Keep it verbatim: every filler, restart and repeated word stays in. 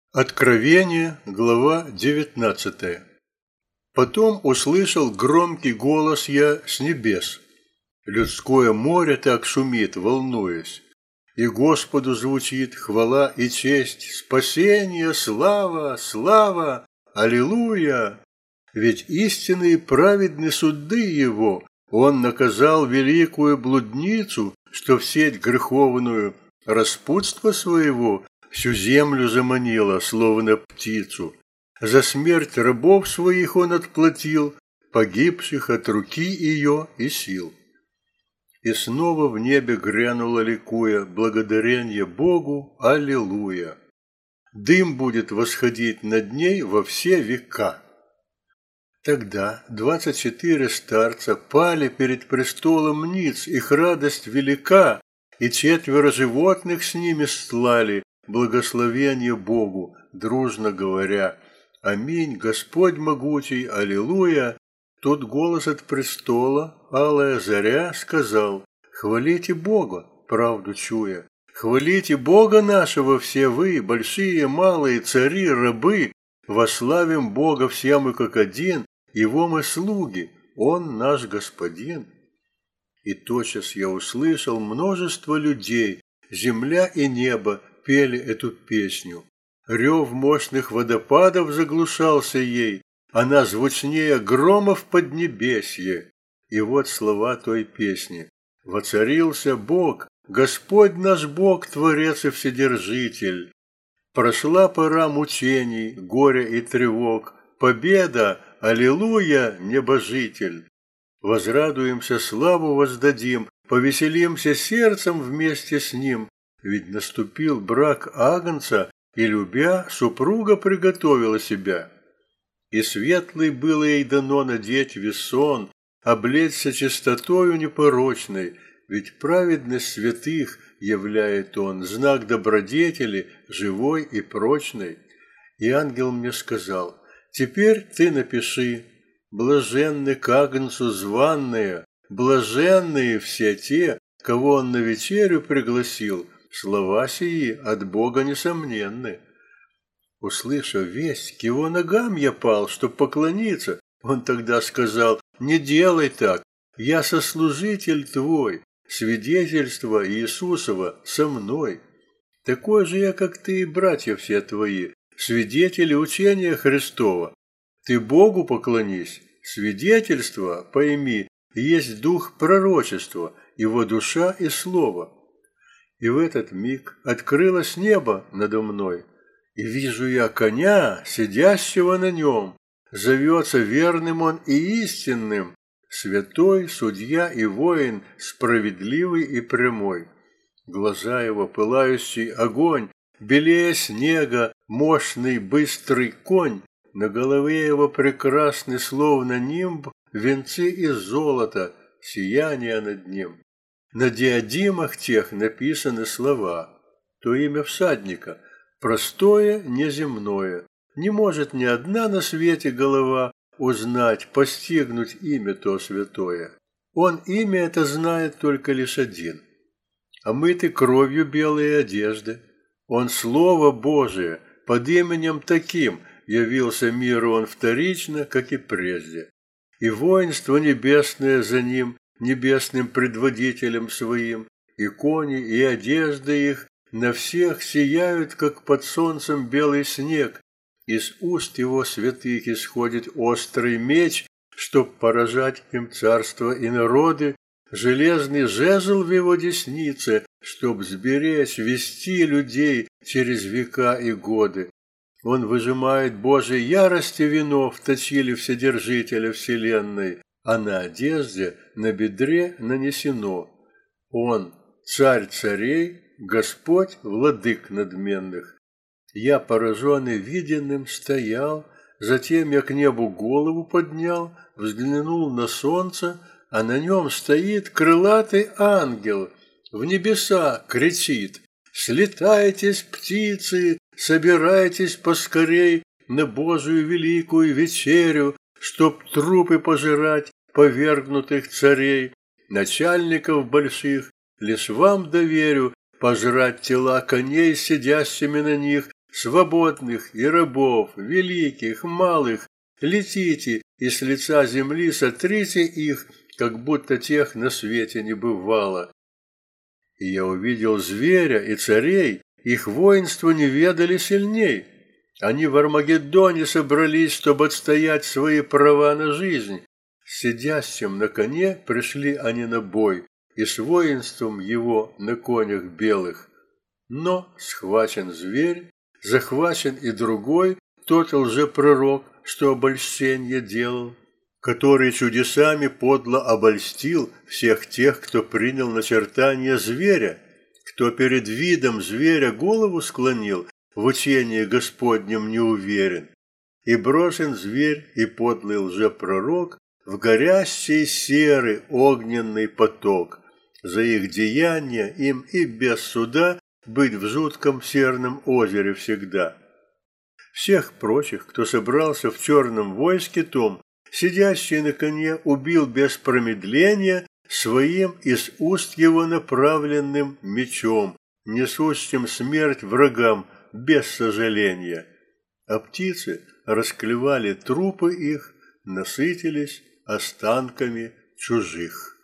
Откровение, глава девятнадцатая. Потом услышал громкий голос я с небес. Людское море так шумит, волнуясь. И Господу звучит хвала и честь, спасение, слава, слава, аллилуйя. Ведь истинные праведны суды Его. Он наказал великую блудницу, что в сеть греховную распутство своего всю землю заманила, словно птицу. За смерть рабов своих он отплатил, погибших от руки ее и сил. И снова в небе грянуло ликуя благодарение Богу, аллилуйя. Дым будет восходить над ней во все века. Тогда двадцать четыре старца пали перед престолом ниц, их радость велика, и четверо животных с ними стлали благословение Богу, дружно говоря: «Аминь, Господь могучий, аллилуйя». Тут голос от престола, алая заря, сказал: «Хвалите Бога, правду чуя, хвалите Бога нашего все вы, большие, малые, цари, рабы, вославим Бога все мы как один, Его мы слуги, Он наш Господин». И тотчас я услышал множество людей, земля и небо пели эту песню. Рев мощных водопадов заглушался ей, она звучнее громов поднебесье. И вот слова той песни: «Воцарился Бог, Господь наш Бог, Творец и Вседержитель. Прошла пора мучений, горя и тревог, победа, аллилуйя, небожитель. Возрадуемся, славу воздадим, повеселимся сердцем вместе с ним, ведь наступил брак агнца, и, любя, супруга приготовила себя. И светлый было ей дано надеть весон, облечься чистотою непорочной, ведь праведность святых являет он, знак добродетели, живой и прочной. И ангел мне сказал: теперь ты напиши: блаженны к агнцу званные, блаженные все те, кого он на вечерю пригласил. Слова сии от Бога несомненны. Услышав весть, к его ногам я пал, чтоб поклониться. Он тогда сказал: не делай так, я сослужитель твой, свидетельство Иисусова со мной. Такой же я, как ты и братья все твои, свидетели учения Христова. Ты Богу поклонись, свидетельство, пойми, есть дух пророчества, его душа и слово. И в этот миг открылось небо надо мной, и вижу я коня, сидящего на нем. Зовется верным он и истинным, святой, судья и воин, справедливый и прямой. Глаза его пылающий огонь, белее снега, мощный быстрый конь, на голове его прекрасный, словно нимб, венцы из золота, сияние над ним. На диадимах тех написаны слова, то имя всадника, простое, неземное. Не может ни одна на свете голова узнать, постигнуть имя то святое. Он имя это знает только лишь один. Омыты кровью белые одежды. Он Слово Божие, под именем таким явился миру он вторично, как и прежде. И воинство небесное за ним, небесным предводителем своим, и кони, и одежды их на всех сияют, как под солнцем белый снег. Из уст его святых исходит острый меч, чтоб поражать им царство и народы, железный жезл в его деснице, чтоб сберечь, вести людей через века и годы. Он выжимает Божьей ярости вино в точиле Вседержителя вселенной, а на одежде, на бедре нанесено: он царь царей, Господь владык надменных. Я, пораженный виденным, стоял, затем я к небу голову поднял, взглянул на солнце, а на нем стоит крылатый ангел, в небеса кричит: «Слетайтесь, птицы, собирайтесь поскорей на Божию великую вечерю, чтоб трупы пожирать повергнутых царей, начальников больших, лишь вам доверю пожрать тела коней, сидящими на них, свободных и рабов, великих, малых, летите и с лица земли сотрите их, как будто тех на свете не бывало. И я увидел зверя и царей, их воинство не ведали сильней. Они в Армагеддоне собрались, чтобы отстоять свои права на жизнь. С сидящим на коне пришли они на бой, и с воинством его на конях белых. Но схвачен зверь, захвачен и другой, тот лжепророк, что обольщенье делал, который чудесами подло обольстил всех тех, кто принял начертание зверя, кто перед видом зверя голову склонил, в учении Господнем не уверен. И брошен зверь и подлый лжепророк в горящий серый огненный поток. За их деяния им и без суда быть в жутком серном озере всегда. Всех прочих, кто собрался в черном войске том, сидящий на коне убил без промедления своим из уст его направленным мечом, несущим смерть врагам без сожаления. А птицы расклевали трупы их, насытились останками чужих.